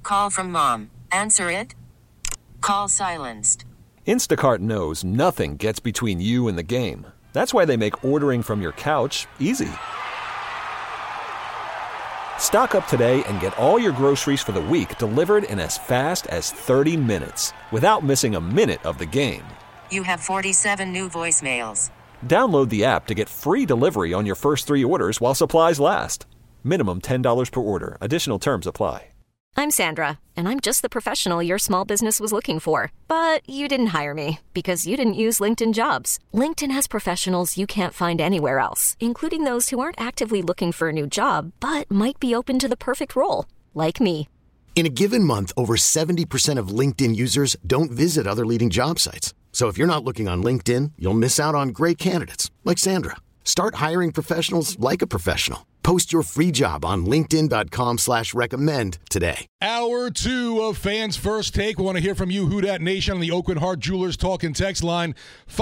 Call from mom. Answer it. Call silenced. Instacart knows nothing gets between you and the game. That's why they make ordering from your couch easy. Stock up today and get all your groceries for the week delivered in as fast as 30 minutes without missing a minute of the game. You have 47 new voicemails. Download the app to get free delivery on your first 3 orders while supplies last. Minimum $10 per order. Additional terms apply. I'm Sandra, and I'm just the professional your small business was looking for. But you didn't hire me because you didn't use LinkedIn Jobs. LinkedIn has professionals you can't find anywhere else, including those who aren't actively looking for a new job, but might be open to the perfect role, like me. In a given month, over 70% of LinkedIn users don't visit other leading job sites. So if you're not looking on LinkedIn, you'll miss out on great candidates like Sandra. Start hiring professionals like a professional. Post your free job on linkedin.com/recommend today. Hour 2 of Fans First Take. We want to hear from you, Who Dat Nation, on the Aucoin Hart Jewelers Talk and Text line,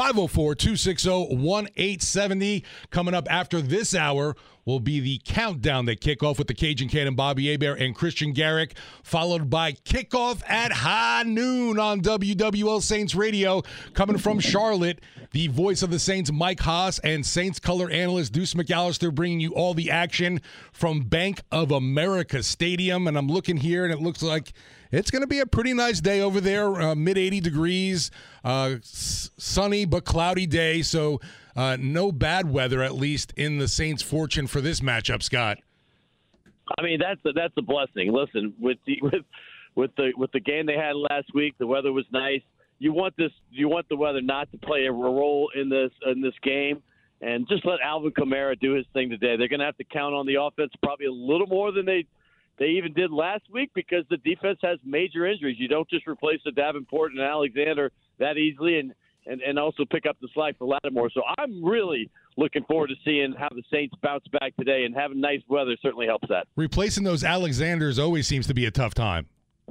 504-260-1870. Coming up after this hour will be the countdown that kickoff with the Cajun Cannon, Bobby Hebert and Christian Garrick, followed by kickoff at high noon on WWL Saints Radio. Coming from Charlotte, the voice of the Saints, Mike Haas, and Saints color analyst Deuce McAllister, bringing you all the action from Bank of America Stadium. And I'm looking here, and it looks like it's going to be a pretty nice day over there, mid-80 degrees, sunny but cloudy day. So no bad weather, at least in the Saints' fortune for this matchup, Scott. I mean, that's a blessing. Listen, with the game they had last week, the weather was nice. You want the weather not to play a role in this game, and just let Alvin Kamara do his thing today. They're going to have to count on the offense probably a little more than they even did last week because the defense has major injuries. You don't just replace the Davenport and Alexander that easily and also pick up the slack for Lattimore. So I'm really looking forward to seeing how the Saints bounce back today, and having nice weather certainly helps that. Replacing those Alexanders always seems to be a tough time.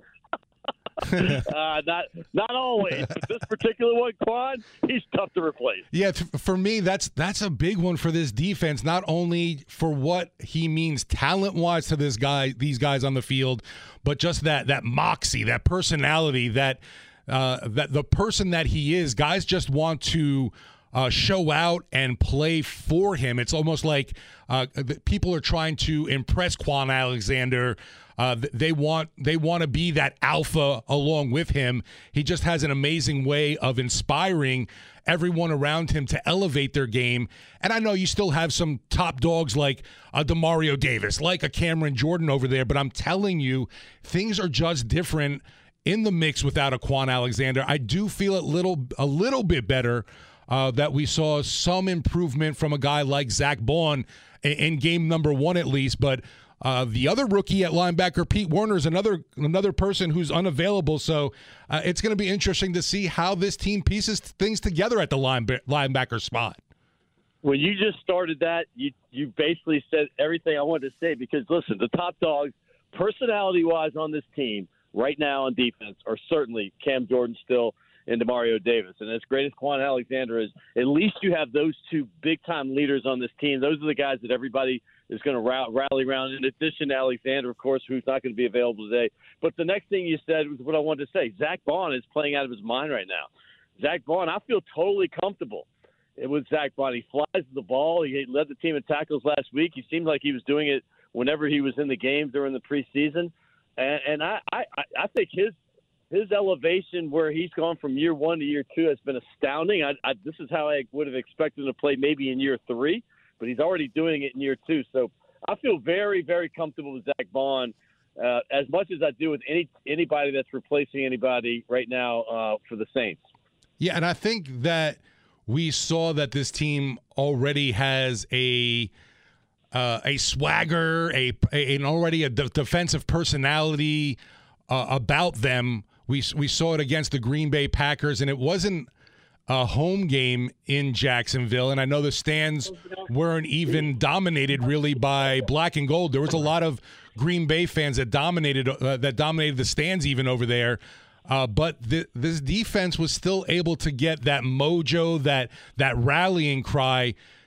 Not always, but this particular one, Quan, he's tough to replace. Yeah, for me, that's a big one for this defense. Not only for what he means talent-wise to these guys on the field, but just that moxie, that personality, that the person that he is. Guys just want to show out and play for him. It's almost like people are trying to impress Quan Alexander. They want to be that alpha along with him. He just has an amazing way of inspiring everyone around him to elevate their game. And I know you still have some top dogs like a Demario Davis, like a Cameron Jordan over there, but I'm telling you, things are just different in the mix without a Quan Alexander. I do feel a little bit better that we saw some improvement from a guy like Zach Baun in game number 1 at least, but the other rookie at linebacker, Pete Werner, is another person who's unavailable. So it's going to be interesting to see how this team pieces things together at the linebacker spot. When you just started that, you basically said everything I wanted to say, because, listen, the top dogs, personality-wise on this team right now on defense, are certainly Cam Jordan still and Demario Davis. And as great as Quan Alexander is, at least you have those two big-time leaders on this team. Those are the guys that everybody is going to rally around, in addition to Alexander, of course, who's not going to be available today. But the next thing you said was what I wanted to say. Zach Baun is playing out of his mind right now. Zach Baun, I feel totally comfortable with Zach Baun. He flies the ball. He led the team in tackles last week. He seemed like he was doing it whenever he was in the game during the preseason. And I think his elevation, where he's gone from year 1 to year 2, has been astounding. This is how I would have expected him to play maybe in year 3, but he's already doing it in year 2. So I feel very, very comfortable with Zach Baun, as much as I do with anybody that's replacing anybody right now for the Saints. Yeah, and I think that we saw that this team already has a swagger, already a defensive personality about them. We saw it against the Green Bay Packers, and it wasn't a home game in Jacksonville. And I know the stands weren't even dominated really by black and gold. There was a lot of Green Bay fans that dominated the stands even over there. But this defense was still able to get that mojo, that rallying cry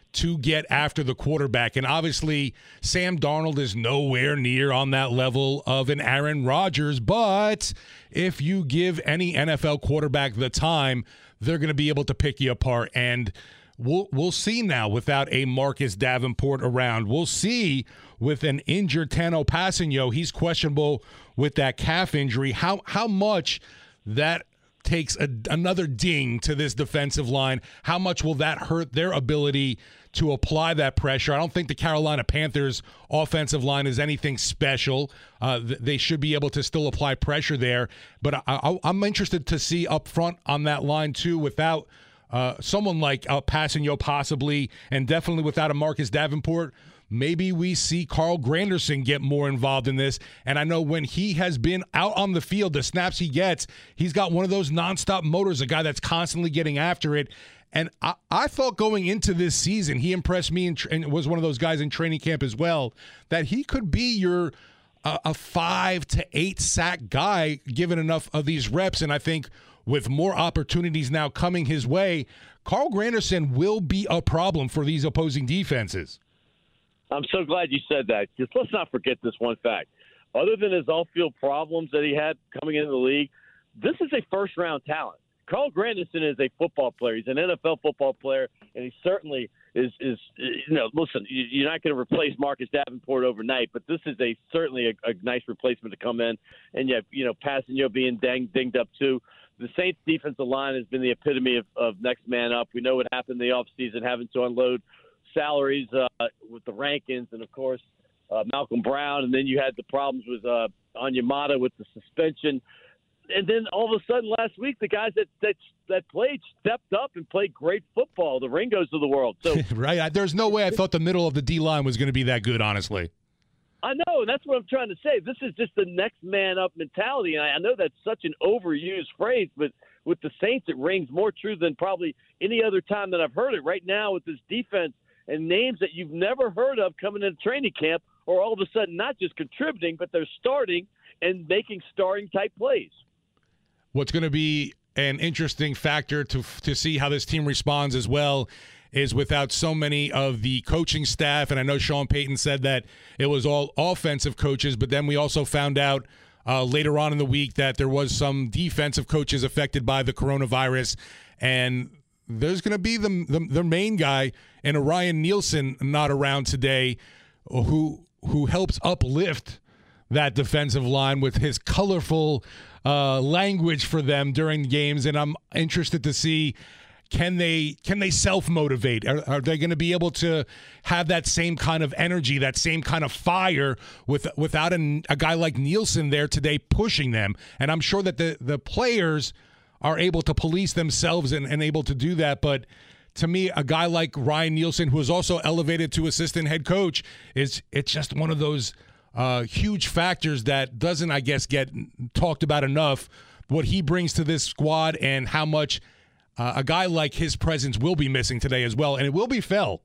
to get after the quarterback. And obviously, Sam Darnold is nowhere near on that level of an Aaron Rodgers. But if you give any NFL quarterback the time, they're going to be able to pick you apart. And we'll see now without a Marcus Davenport around. We'll see with an injured Tanoh Kpassagnon. He's questionable with that calf injury. How much that takes another ding to this defensive line. How much will that hurt their ability to apply that pressure? I don't think the Carolina Panthers offensive line is anything special. They should be able to still apply pressure there. But I'm interested to see up front on that line too, without someone like Kpassagnon possibly, and definitely without a Marcus Davenport. Maybe we see Carl Granderson get more involved in this. And I know when he has been out on the field, the snaps he gets, he's got one of those nonstop motors, a guy that's constantly getting after it. And I thought going into this season, he impressed me and was one of those guys in training camp as well, that he could be your a 5 to 8 sack guy given enough of these reps. And I think with more opportunities now coming his way, Carl Granderson will be a problem for these opposing defenses. I'm so glad you said that, because let's not forget this one fact. Other than his off-field problems that he had coming into the league, this is a first-round talent. Carl Granderson is a football player. He's an NFL football player, and he certainly is listen, you're not going to replace Marcus Davenport overnight, but this is certainly a nice replacement to come in. And Kpassagnon being dinged up too. The Saints defensive line has been the epitome of next man up. We know what happened in the offseason, having to unload salaries with the Rankins and, of course, Malcolm Brown. And then you had the problems with Onyemata with the suspension. And then all of a sudden last week, the guys that played stepped up and played great football, the Ringos of the world. So right. There's no way I thought the middle of the D-line was going to be that good, honestly. I know, and that's what I'm trying to say. This is just the next man up mentality. And I know that's such an overused phrase, but with the Saints, it rings more true than probably any other time that I've heard it. Right now with this defense and names that you've never heard of coming into training camp are all of a sudden not just contributing, but they're starting and making starting-type plays. What's going to be an interesting factor to see how this team responds as well is without so many of the coaching staff, and I know Sean Payton said that it was all offensive coaches, but then we also found out later on in the week that there was some defensive coaches affected by the coronavirus, and there's going to be the main guy and a Ryan Nielsen not around today who helps uplift that defensive line with his colorful language for them during games, and I'm interested to see can they self-motivate? Are they going to be able to have that same kind of energy, that same kind of fire without a guy like Nielsen there today pushing them? And I'm sure that the players are able to police themselves and able to do that, but to me, a guy like Ryan Nielsen, who is also elevated to assistant head coach, it's just one of those huge factors that doesn't, I guess, get talked about enough, what he brings to this squad and how much a guy like his presence will be missing today as well, and it will be felt.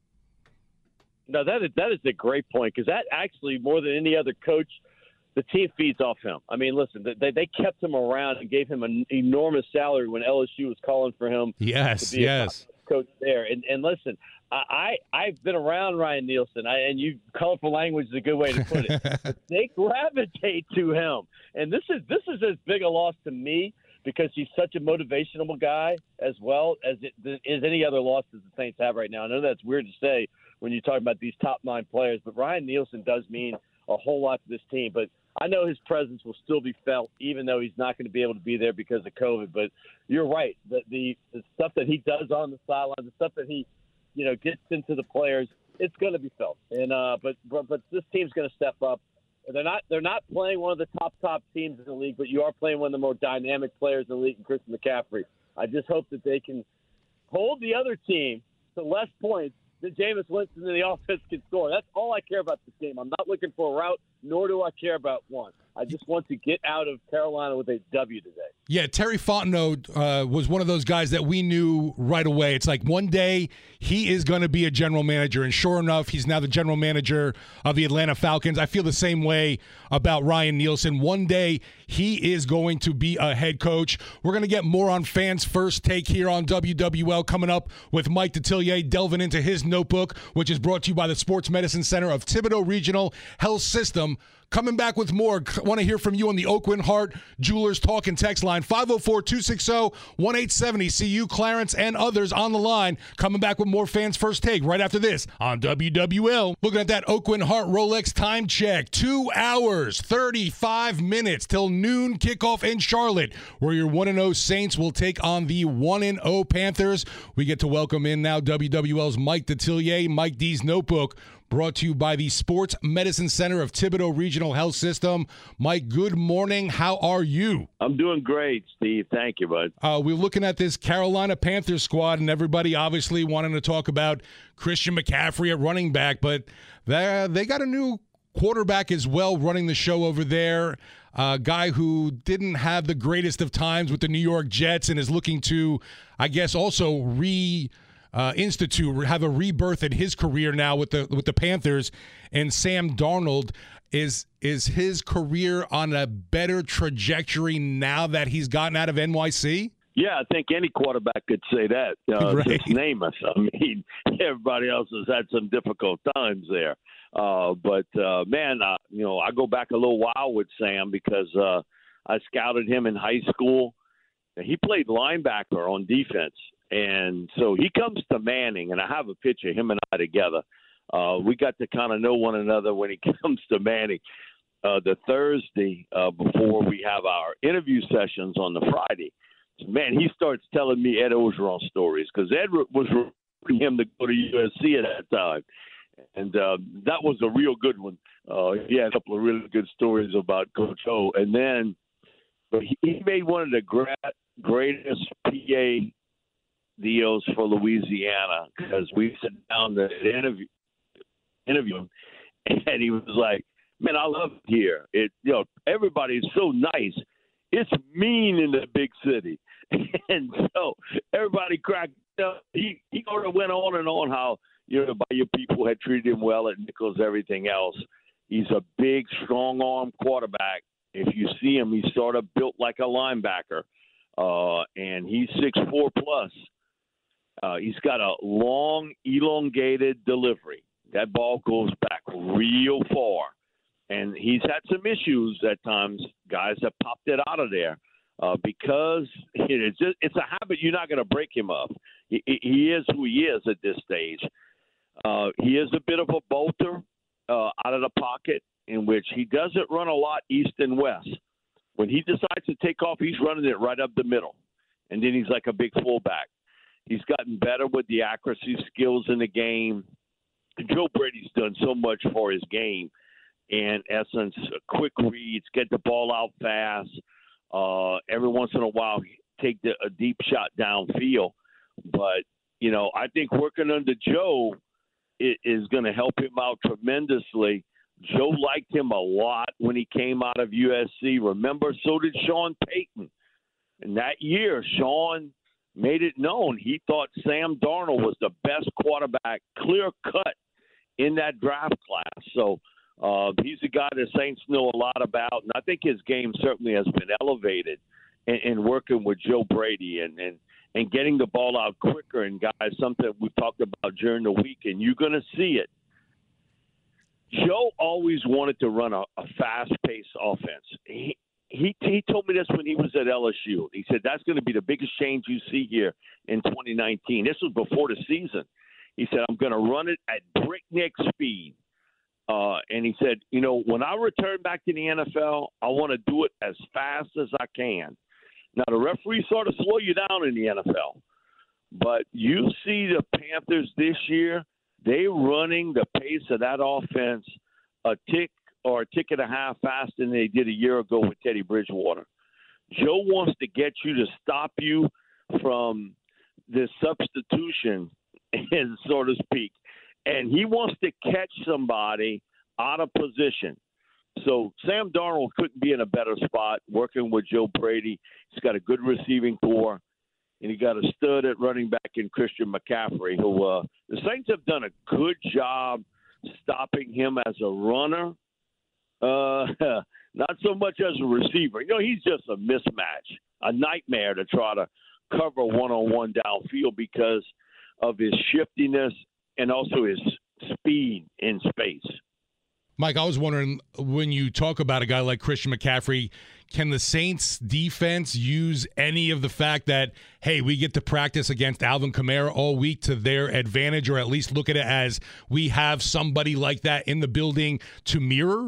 No, that is a great point, because that actually, more than any other coach, the team feeds off him. I mean, listen, they kept him around and gave him an enormous salary when LSU was calling for him to be a coach there. And listen, I've been around Ryan Nielsen, and colorful language is a good way to put it. But they gravitate to him, and this is as big a loss to me because he's such a motivational guy as well as any other loss that the Saints have right now. I know that's weird to say when you talk about these top 9 players, but Ryan Nielsen does mean a whole lot to this team. But I know his presence will still be felt, even though he's not going to be able to be there because of COVID. But you're right. The stuff that he does on the sideline, the stuff that he gets into the players, it's going to be felt. And but this team's going to step up. They're not playing one of the top teams in the league, but you are playing one of the more dynamic players in the league, Christian McCaffrey. I just hope that they can hold the other team to less points than Jameis Winston and the offense can score. That's all I care about this game. I'm not looking for a rout. nor do I care about one. I just want to get out of Carolina with a W today. Yeah, Terry Fontenot was one of those guys that we knew right away. It's like one day he is going to be a general manager, and sure enough, he's now the general manager of the Atlanta Falcons. I feel the same way about Ryan Nielsen. One day he is going to be a head coach. We're going to get more on Fans First Take here on WWL coming up with Mike Detillier delving into his notebook, which is brought to you by the Sports Medicine Center of Thibodeau Regional Health System. Coming back with more. Want to hear from you on the Aucoin Hart Jewelers Talk and Text line, 504-260-1870. See you, Clarence, and others on the line. Coming back with more Fans First Take right after this on WWL. Looking at that Aucoin Hart Rolex time check. 2 hours, 35 minutes till noon kickoff in Charlotte, where your 1-0 Saints will take on the 1-0 Panthers. We get to welcome in now WWL's Mike Detillier, Mike D's Notebook, brought to you by the Sports Medicine Center of Thibodeau Regional Health System. Mike, good morning. How are you? I'm doing great, Steve. Thank you, bud. We're looking at this Carolina Panthers squad, and everybody obviously wanting to talk about Christian McCaffrey at running back, but they got a new quarterback as well running the show over there. A guy who didn't have the greatest of times with the New York Jets and is looking to, I guess, also have a rebirth in his career now with the Panthers. And Sam Darnold, is his career on a better trajectory now that he's gotten out of NYC? Yeah, I think any quarterback could say that. Right. Just name us. I mean, everybody else has had some difficult times there. But man, I go back a little while with Sam because I scouted him in high school. He played linebacker on defense. And so he comes to Manning, and I have a picture of him and I together. We got to kind of know one another when he comes to Manning. The Thursday before we have our interview sessions on the Friday, man, he starts telling me Ed Orgeron stories because Ed was recruiting him to go to USC at that time. And that was a real good one. He had a couple of really good stories about Coach O. And then but he made one of the greatest PA deals for Louisiana because we sat down to interview him, and he was like, "Man, I love it here. Everybody's so nice. It's mean in the big city," and so everybody cracked up. He sort of went on and on how Bayou people had treated him well at Nichols, everything else. He's a big, strong-arm quarterback. If you see him, he's sort of built like a linebacker, and he's 6'4" plus. He's got a long, elongated delivery. That ball goes back real far. And he's had some issues at times. Guys have popped it out of there because it's a habit you're not going to break him of. He is who he is at this stage. He is a bit of a bolter out of the pocket in which he doesn't run a lot east and west. When he decides to take off, he's running it right up the middle. And then he's like a big fullback. He's gotten better with the accuracy skills in the game. Joe Brady's done so much for his game. In essence, quick reads, get the ball out fast. Every once in a while, take a deep shot downfield. But, I think working under Joe is going to help him out tremendously. Joe liked him a lot when he came out of USC. Remember, so did Sean Payton. And that year, Sean made it known he thought Sam Darnold was the best quarterback, clear cut, in that draft class. So he's a guy the Saints know a lot about, and I think his game certainly has been elevated in working with Joe Brady and getting the ball out quicker. And guys, something we talked about during the week, and you're going to see it. Joe always wanted to run a fast-paced offense. He told me this when he was at LSU. He said, that's going to be the biggest change you see here in 2019. This was before the season. He said, I'm going to run it at breakneck speed. And he said, when I return back to the NFL, I want to do it as fast as I can. Now, the referees sort of slow you down in the NFL. But you see the Panthers this year, they're running the pace of that offense a tick or a tick and a half faster than they did a year ago with Teddy Bridgewater. Joe wants to get you to stop you from this substitution, so to speak. And he wants to catch somebody out of position. So Sam Darnold couldn't be in a better spot working with Joe Brady. He's got a good receiving core, and he got a stud at running back in Christian McCaffrey, who the Saints have done a good job stopping him as a runner. Not so much as a receiver. He's just a mismatch, a nightmare to try to cover one-on-one downfield because of his shiftiness and also his speed in space. Mike, I was wondering, when you talk about a guy like Christian McCaffrey, can the Saints defense use any of the fact that, hey, we get to practice against Alvin Kamara all week to their advantage, or at least look at it as we have somebody like that in the building to mirror?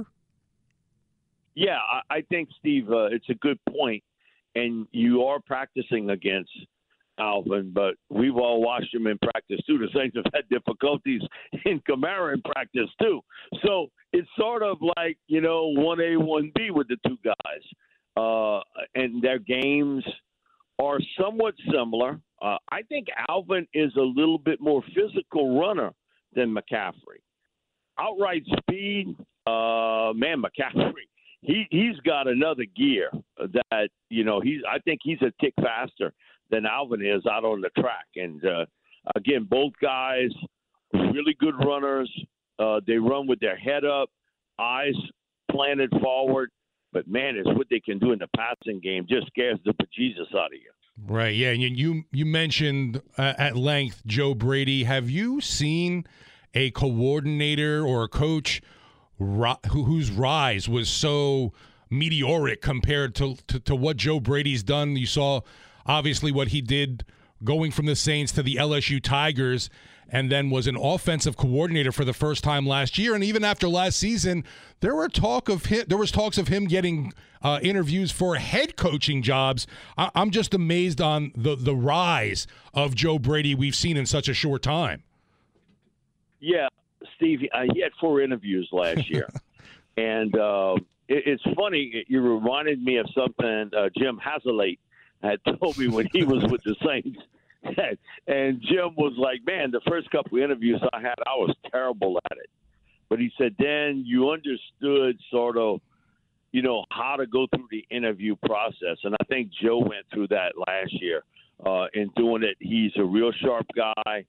Yeah, I think, Steve, it's a good point. And you are practicing against Alvin, but we've all watched him in practice too. The Saints have had difficulties in Kamara in practice too. So it's sort of like, 1A, 1B with the two guys. And their games are somewhat similar. I think Alvin is a little bit more physical runner than McCaffrey. Outright speed, McCaffrey, he's got another gear that, I think he's a tick faster than Alvin is out on the track. And, again, both guys, really good runners. They run with their head up, eyes planted forward. But, man, it's what they can do in the passing game. Just scares the bejesus out of you. Right, yeah. And you mentioned at length Joe Brady. Have you seen a coordinator or a coach whose rise was so meteoric compared to what Joe Brady's done? You saw – obviously what he did going from the Saints to the LSU Tigers, and then was an offensive coordinator for the first time last year. And even after last season, there was talks of him getting interviews for head coaching jobs. I'm just amazed on the rise of Joe Brady we've seen in such a short time. Yeah, Steve, he had 4 interviews last year. And it's funny, you reminded me of something Jim Haslett had told me when he was with the Saints. And Jim was like, man, the first couple of interviews I had, I was terrible at it. But he said, then you understood sort of, how to go through the interview process. And I think Joe went through that last year in doing it. He's a real sharp guy.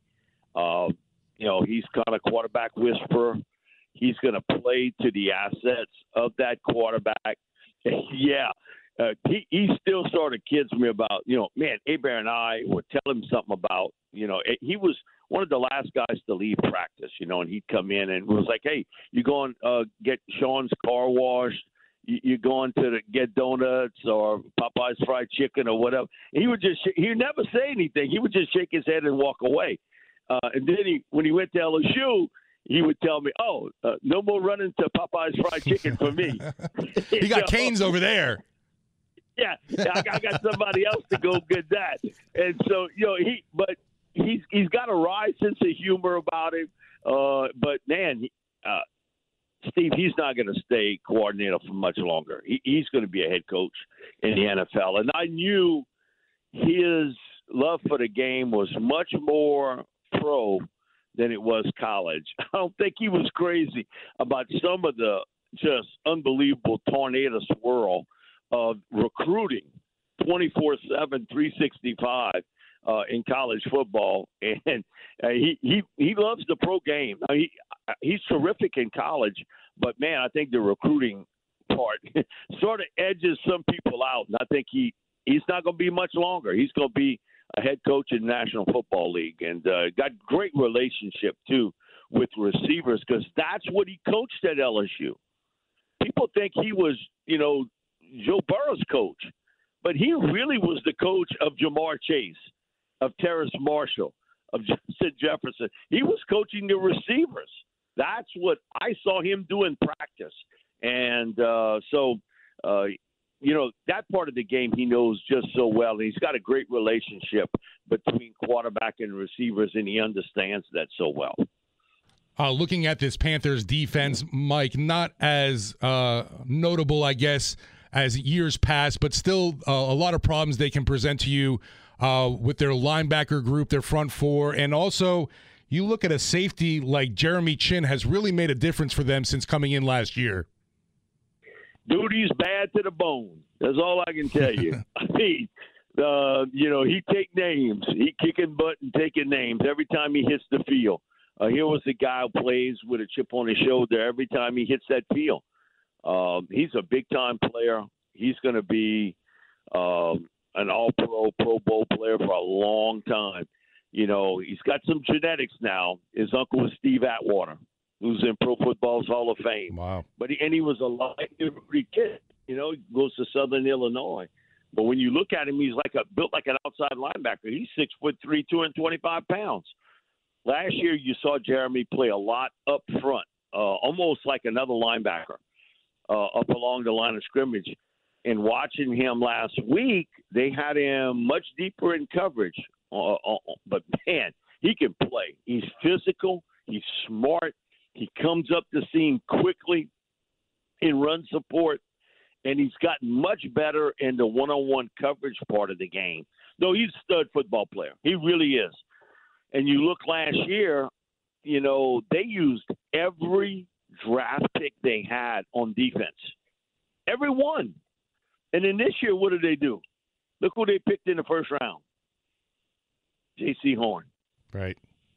He's kind of quarterback whisperer. He's going to play to the assets of that quarterback. Yeah. He still sort of kids me about, Hebert and I would tell him something about, he was one of the last guys to leave practice, and he'd come in and was like, hey, you going get Sean's car washed? You going to get donuts or Popeye's fried chicken or whatever? He would never say anything. He would just shake his head and walk away. And then when he went to LSU, he would tell me, no more running to Popeye's fried chicken for me. He got Cane's over there. Yeah, I got somebody else to go get that. And so, he's got a wry sense of humor about him. But, man, Steve, he's not going to stay coordinator for much longer. He's going to be a head coach in the NFL. And I knew his love for the game was much more pro than it was college. I don't think he was crazy about some of the just unbelievable tornado swirl of recruiting 24/7, 365 in college football, and he loves the pro game. He's terrific in college, but man, I think the recruiting part sort of edges some people out, and I think he's not going to be much longer. He's going to be a head coach in the National Football League, and got great relationship too with receivers because that's what he coached at LSU. People think he was, Joe Burrow's coach, but he really was the coach of Jamar Chase, of Terrace Marshall, of Justin Jefferson. He was coaching the receivers. That's what I saw him do in practice. And that part of the game he knows just so well. And he's got a great relationship between quarterback and receivers, and he understands that so well. Looking at this Panthers defense, Mike, not as notable, I guess, as years past, but still a lot of problems they can present to you with their linebacker group, their front four, and also you look at a safety like Jeremy Chin has really made a difference for them since coming in last year. Duty's bad to the bone. That's all I can tell you. I mean, he take names. He kicking butt and taking names every time he hits the field. Here was the guy who plays with a chip on his shoulder every time he hits that field. He's a big-time player. He's going to be an all-pro, Pro Bowl player for a long time. He's got some genetics now. His uncle was Steve Atwater, who's in Pro Football's Hall of Fame. Wow. But he was a light kid. He goes to Southern Illinois. But when you look at him, he's built like an outside linebacker. He's 6'3", 225 pounds. Last year, you saw Jeremy play a lot up front, almost like another linebacker up along the line of scrimmage. And watching him last week, they had him much deeper in coverage. But, man, he can play. He's physical. He's smart. He comes up the seam quickly in run support. And he's gotten much better in the one-on-one coverage part of the game. No, he's a stud football player. He really is. And you look last year, they used every draft pick they had on defense. Every one. And then this year, what did they do? Look who they picked in the first round. J.C. Horn. Right.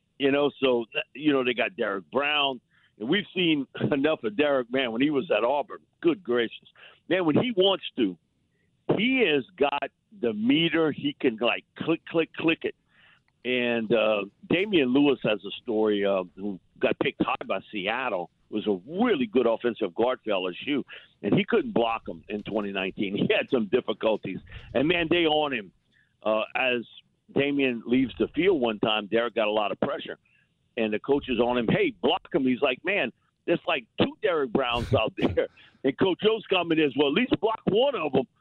So, they got Derek Brown. And we've seen enough of Derek, man, when he was at Auburn. Good gracious. Man, when he wants to, he has got the meter. He can, click it. And Damian Lewis has a story who got picked high by Seattle. Was a really good offensive guard for LSU, and he couldn't block him in 2019. He had some difficulties. And, man, they on him. As Damian leaves the field one time, Derek got a lot of pressure. And the coach is on him, hey, block him. He's like, man, there's like two Derek Browns out there. And Coach O's comment is, well, at least block one of them.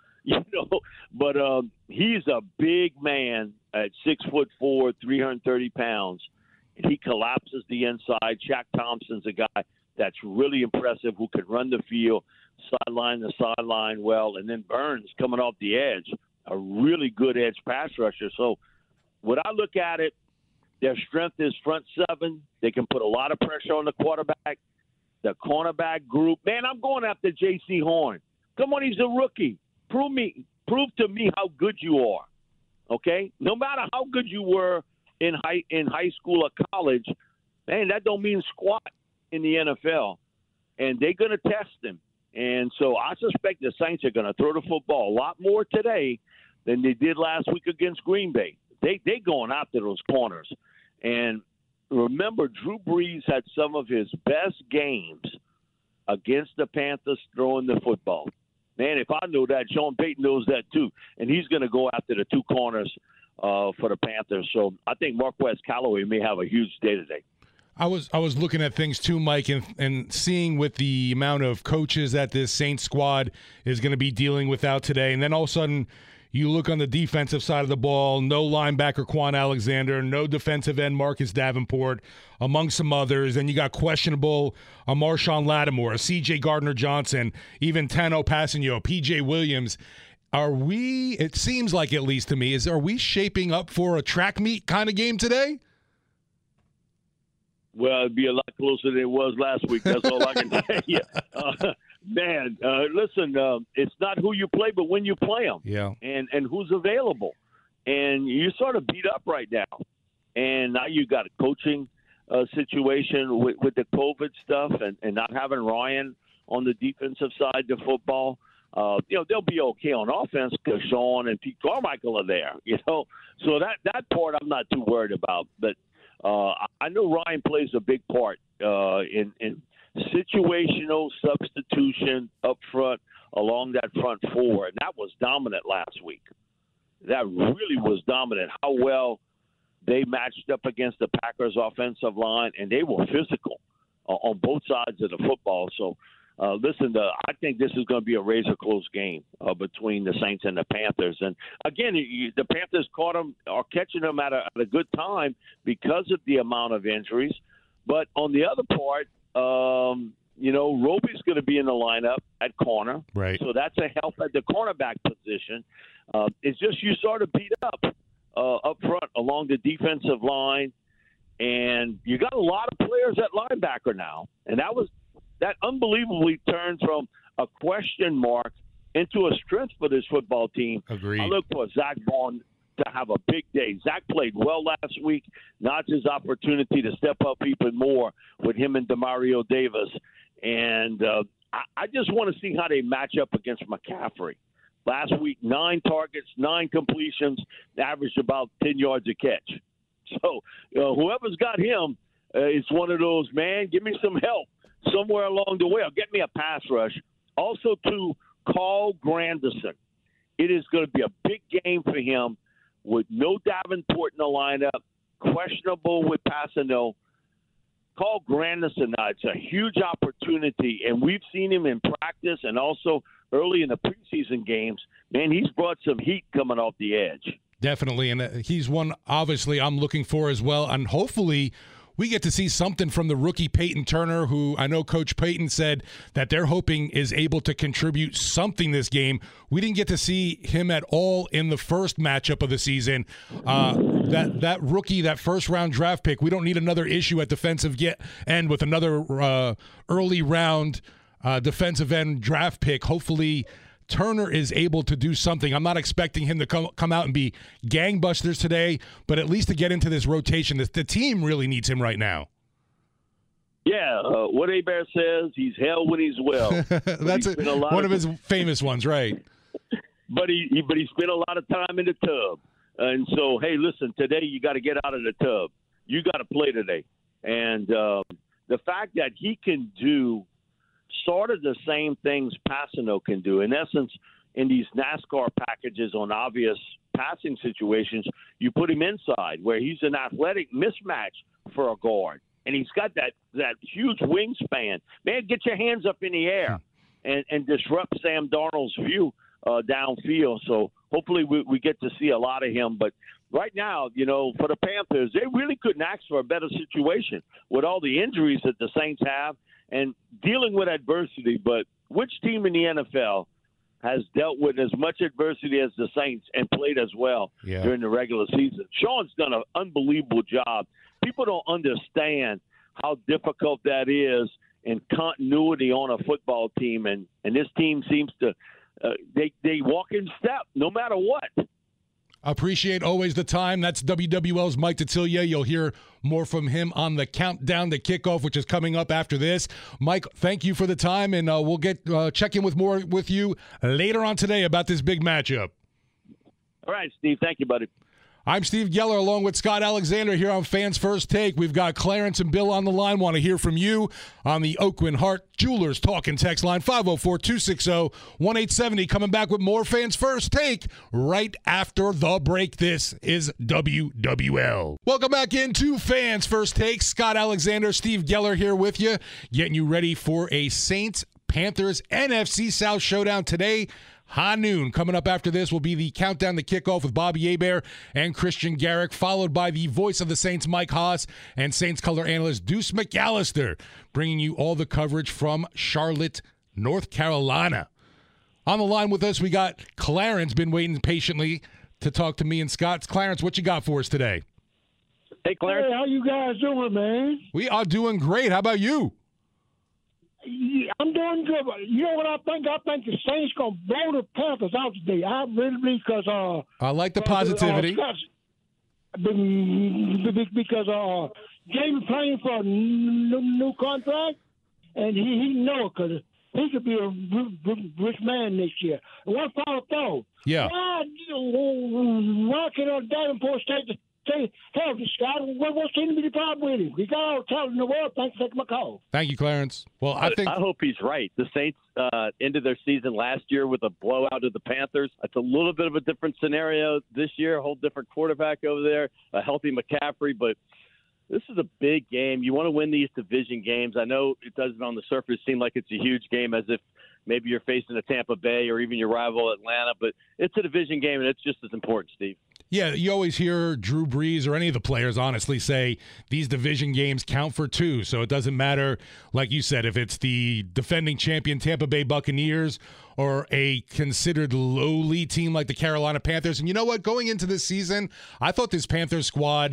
But he's a big man at 6'4", 330 pounds. And he collapses the inside. Shaq Thompson's a guy that's really impressive who can run the field, sideline to sideline well. And then Burns coming off the edge, a really good edge pass rusher. So when I look at it, their strength is front seven. They can put a lot of pressure on the quarterback. The cornerback group, man, I'm going after J.C. Horn. Come on, he's a rookie. Prove to me how good you are. Okay? No matter how good you were in high school or college, man, that don't mean squat in the NFL. And they're going to test him. And so I suspect the Saints are going to throw the football a lot more today than they did last week against Green Bay. They going after those corners. And remember, Drew Brees had some of his best games against the Panthers throwing the football. Man, if I know that, Sean Payton knows that too. And he's going to go after the two corners for the Panthers. So I think Marquez Callaway may have a huge day today. I was looking at things too, Mike, and seeing with the amount of coaches that this Saints squad is going to be dealing with out today. And then all of a sudden, you look on the defensive side of the ball, no linebacker Quan Alexander, no defensive end Marcus Davenport, among some others. And you got questionable Marshawn Lattimore, C.J. Gardner-Johnson, even Tano Passanio, P.J. Williams. It seems like, at least to me, are we shaping up for a track meet kind of game today? Well, it'd be a lot closer than it was last week. That's all I can tell you. Man, listen, it's not who you play, but when you play them. Yeah. And who's available. And you're sort of beat up right now. And now you got a coaching situation with the COVID stuff and not having Ryan on the defensive side of football. They'll be okay on offense because Sean and Pete Carmichael are there, So that part I'm not too worried about. But I know Ryan plays a big part in situational substitution up front along that front four, and that was dominant last week. That really was dominant. How well they matched up against the Packers' offensive line, and they were physical on both sides of the football. So, I think this is going to be a razor-close game between the Saints and the Panthers. And, again, the Panthers are catching them at a good time because of the amount of injuries. But on the other part, Roby's going to be in the lineup at corner. Right. So that's a help at the cornerback position. It's just you sort of beat up front along the defensive line. And you got a lot of players at linebacker now. And that unbelievably turned from a question mark into a strength for this football team. Agreed. I look for Zach Bond to have a big day. Zach played well last week. Not his opportunity to step up even more with him and Demario Davis. And I just want to see how they match up against McCaffrey. Last week, 9 targets, 9 completions, averaged about 10 yards a catch. So whoever's got him is one of those, man, give me some help somewhere along the way, or get me a pass rush. Also, to Carl Granderson. It is going to be a big game for him with no Davenport in the lineup, questionable with Passano. Carl Granderson, it's a huge opportunity, and we've seen him in practice and also early in the preseason games. Man, he's brought some heat coming off the edge. Definitely, and he's one, obviously, I'm looking for as well, and hopefully we get to see something from the rookie Peyton Turner, who I know Coach Peyton said that they're hoping is able to contribute something this game. We didn't get to see him at all in the first matchup of the season. That rookie, that first-round draft pick, we don't need another issue at defensive end with another early round defensive end draft pick. Hopefully Turner is able to do something. I'm not expecting him to come out and be gangbusters today, but at least to get into this rotation. The team really needs him right now. Yeah, what Hebert says, he's hell when he's well. That's one of his famous ones, right? But he spent a lot of time in the tub. And so, hey, listen, today you got to get out of the tub. You got to play today. And the fact that he can do sort of the same things Passano can do. In essence, in these NASCAR packages on obvious passing situations, you put him inside where he's an athletic mismatch for a guard. And he's got that huge wingspan. Man, get your hands up in the air and disrupt Sam Darnold's view downfield. So hopefully we get to see a lot of him. But right now, for the Panthers, they really couldn't ask for a better situation with all the injuries that the Saints have and dealing with adversity. But which team in the NFL has dealt with as much adversity as the Saints and played as well during the regular season? Sean's done an unbelievable job. People don't understand how difficult that is in continuity on a football team, and this team seems to they walk in step no matter what. Appreciate always the time. That's WWL's Mike Detillier. You'll hear more from him on the countdown to kickoff, which is coming up after this. Mike, thank you for the time, and we'll get check in with more with you later on today about this big matchup. All right, Steve. Thank you, buddy. I'm Steve Geller along with Scott Alexander here on Fans First Take. We've got Clarence and Bill on the line. Want to hear from you on the Oakland Hart Jewelers Talk and Text line 504-260-1870. Coming back with more Fans First Take right after the break. This is WWL. Welcome back into Fans First Take. Scott Alexander, Steve Geller here with you, getting you ready for a Saints-Panthers NFC South showdown today. High noon. Coming up after this will be the countdown to kickoff with Bobby Hebert and Christian Garrick, followed by the voice of the Saints, Mike Haas, and Saints color analyst Deuce McAllister, bringing you all the coverage from Charlotte, North Carolina. On the line with us, we got Clarence, been waiting patiently to talk to me and Scott. Clarence, what you got for us today? Hey, Clarence. Hey, how you guys doing, man? We are doing great. How about you? Yeah, I'm doing good. You know what I think? I think the Saints gonna blow the Panthers out today. I really because I like the positivity. Because Jamie playing for a new contract, and he know because he could be a rich man next year. And one final thought. Yeah. Why can Davenport say, hell, Scott, what seems to be the problem with him? He got all the talent in the world. Thanks for taking my call. Thank you, Clarence. Well, I hope he's right. The Saints ended their season last year with a blowout of the Panthers. It's a little bit of a different scenario this year, a whole different quarterback over there, a healthy McCaffrey, but this is a big game. You want to win these division games. I know it doesn't on the surface seem like it's a huge game as if maybe you're facing a Tampa Bay or even your rival Atlanta, but it's a division game, and it's just as important, Steve. Yeah, you always hear Drew Brees or any of the players honestly say these division games count for two. So it doesn't matter, like you said, if it's the defending champion Tampa Bay Buccaneers or a considered lowly team like the Carolina Panthers. And you know what? Going into this season, I thought this Panthers squad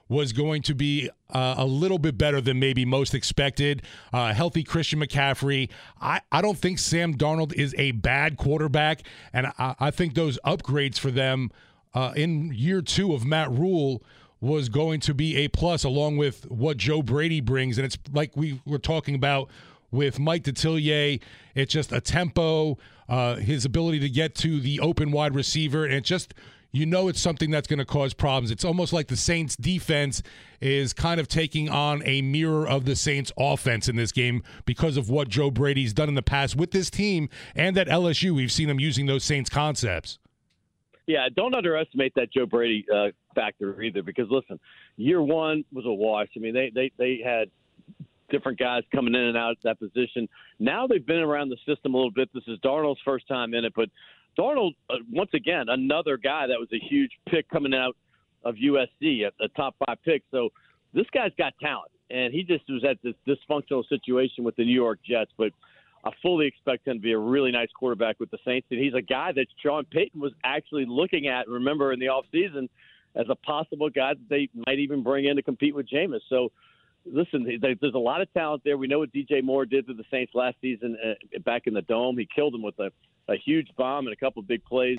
was going to be a little bit better than maybe most expected. Healthy Christian McCaffrey. I don't think Sam Darnold is a bad quarterback, and I think those upgrades for them in year 2 of Matt Rule was going to be a plus, along with what Joe Brady brings. And it's like we were talking about with Mike Detillier. It's just a tempo, his ability to get to the open wide receiver, and just – it's something that's going to cause problems. It's almost like the Saints defense is kind of taking on a mirror of the Saints offense in this game because of what Joe Brady's done in the past with this team, and at LSU we've seen him using those Saints concepts. Yeah, don't underestimate that Joe Brady factor either, because listen, year 1 was a wash. I mean, they had different guys coming in and out of that position. Now they've been around the system a little bit. This is Darnold's first time in it, but Darnold, once again, another guy that was a huge pick coming out of USC, a top 5 pick. So this guy's got talent, and he just was at this dysfunctional situation with the New York Jets. But I fully expect him to be a really nice quarterback with the Saints. And he's a guy that Sean Payton was actually looking at, remember, in the offseason as a possible guy that they might even bring in to compete with Jameis. So, listen, there's a lot of talent there. We know what DJ Moore did to the Saints last season back in the Dome. He killed them with a huge bomb and a couple of big plays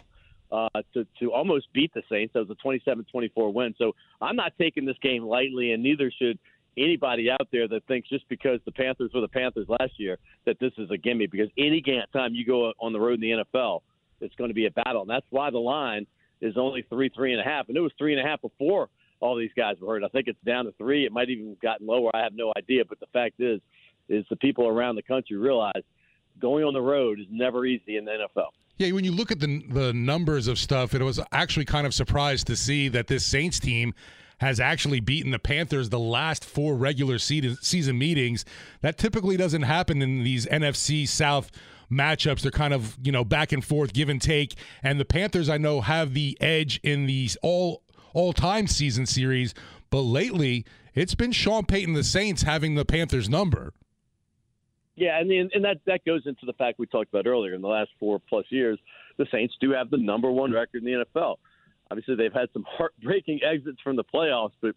to almost beat the Saints. That was a 27-24 win. So I'm not taking this game lightly, and neither should anybody out there that thinks just because the Panthers were the Panthers last year that this is a gimme, because any time you go on the road in the NFL, it's going to be a battle. And that's why the line is only 3.5. And it was 3.5 before all these guys were hurt. I think it's down to 3. It might even have gotten lower. I have no idea. But the fact is the people around the country realize going on the road is never easy in the NFL. Yeah, when you look at the numbers of stuff, it was actually kind of surprised to see that this Saints team has actually beaten the Panthers the last 4 regular season meetings. That typically doesn't happen in these NFC South matchups. They're kind of, back and forth, give and take. And the Panthers, I know, have the edge in these all-time season series. But lately, it's been Sean Payton, the Saints, having the Panthers number. Yeah, and that goes into the fact we talked about earlier. In the last 4+ years, the Saints do have the number 1 record in the NFL. Obviously, they've had some heartbreaking exits from the playoffs, but,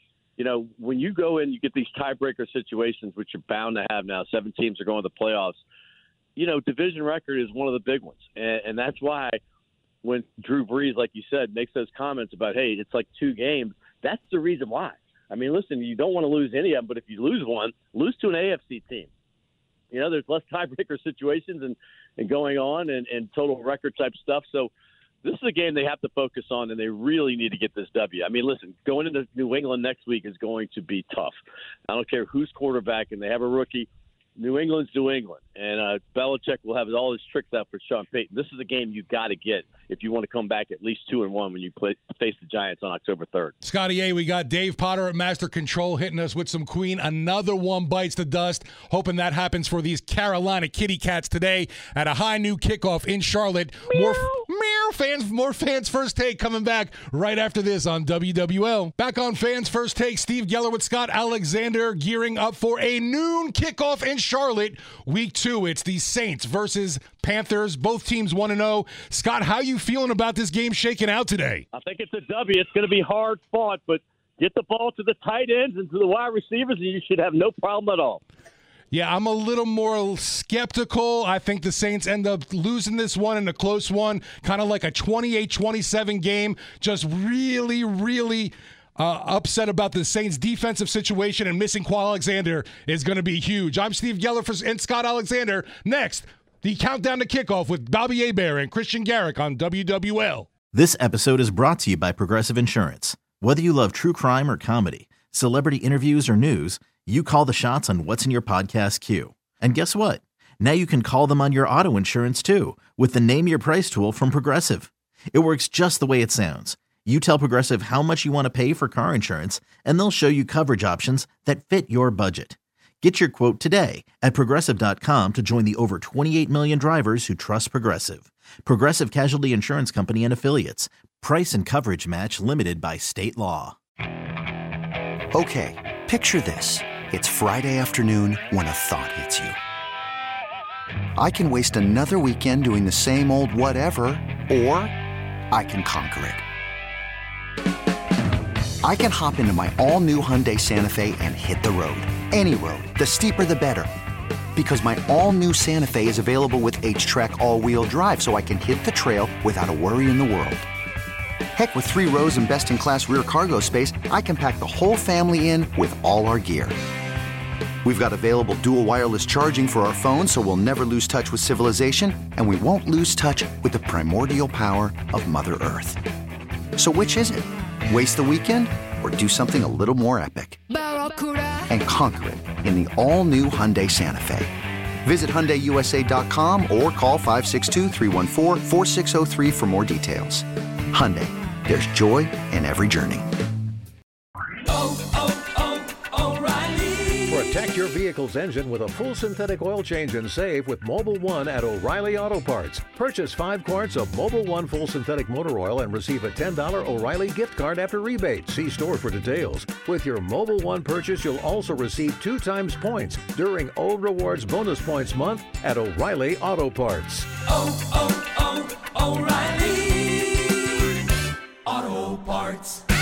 when you go in, you get these tiebreaker situations, which you're bound to have now. 7 teams are going to the playoffs. Division record is one of the big ones, and that's why when Drew Brees, like you said, makes those comments about, hey, it's like 2 games, that's the reason why. I mean, listen, you don't want to lose any of them, but if you lose one, lose to an AFC team. There's less tiebreaker situations and going on and total record type stuff. So this is a game they have to focus on, and they really need to get this W. I mean, listen, going into New England next week is going to be tough. I don't care who's quarterback, and they have a rookie. New England's New England, and Belichick will have all his tricks out for Sean Payton. This is a game you got to get if you want to come back at least 2-1 when you face the Giants on October 3rd. Scotty A, we got Dave Potter at Master Control hitting us with some Queen. Another one bites the dust. Hoping that happens for these Carolina Kitty Cats today at a high new kickoff in Charlotte. More Fans First Take coming back right after this on WWL. Back on Fans First Take, Steve Geller with Scott Alexander gearing up for a noon kickoff in Charlotte. Week 2, it's the Saints versus Panthers. Both teams 1-0. Scott, how you feeling about this game shaking out today? I think it's a W. It's going to be hard fought, but get the ball to the tight ends and to the wide receivers, and you should have no problem at all. Yeah, I'm a little more skeptical. I think the Saints end up losing this one in a close one, kind of like a 28-27 game. Just really, really upset about the Saints' defensive situation, and missing Qua Alexander is going to be huge. I'm Steve Geller and Scott Alexander. Next, the countdown to kickoff with Bobby Hebert and Christian Garrick on WWL. This episode is brought to you by Progressive Insurance. Whether you love true crime or comedy, celebrity interviews or news, you call the shots on what's in your podcast queue. And guess what? Now you can call them on your auto insurance too with the Name Your Price tool from Progressive. It works just the way it sounds. You tell Progressive how much you want to pay for car insurance, and they'll show you coverage options that fit your budget. Get your quote today at Progressive.com to join the over 28 million drivers who trust Progressive. Progressive Casualty Insurance Company and Affiliates. Price and coverage match limited by state law. Okay, picture this. It's Friday afternoon when a thought hits you. I can waste another weekend doing the same old whatever, or I can conquer it. I can hop into my all-new Hyundai Santa Fe and hit the road. Any road. The steeper, the better. Because my all-new Santa Fe is available with H-Track all-wheel drive, so I can hit the trail without a worry in the world. Heck, with 3 rows and best-in-class rear cargo space, I can pack the whole family in with all our gear. We've got available dual wireless charging for our phones, so we'll never lose touch with civilization, and we won't lose touch with the primordial power of Mother Earth. So which is it? Waste the weekend or do something a little more epic? And conquer it in the all-new Hyundai Santa Fe. Visit HyundaiUSA.com or call 562-314-4603 for more details. Hyundai, there's joy in every journey. Protect your vehicle's engine with a full synthetic oil change and save with Mobil 1 at O'Reilly Auto Parts. Purchase 5 quarts of Mobil 1 full synthetic motor oil and receive a $10 O'Reilly gift card after rebate. See store for details. With your Mobil 1 purchase, you'll also receive 2 times points during O Rewards Bonus Points Month at O'Reilly Auto Parts. O'Reilly Auto Parts.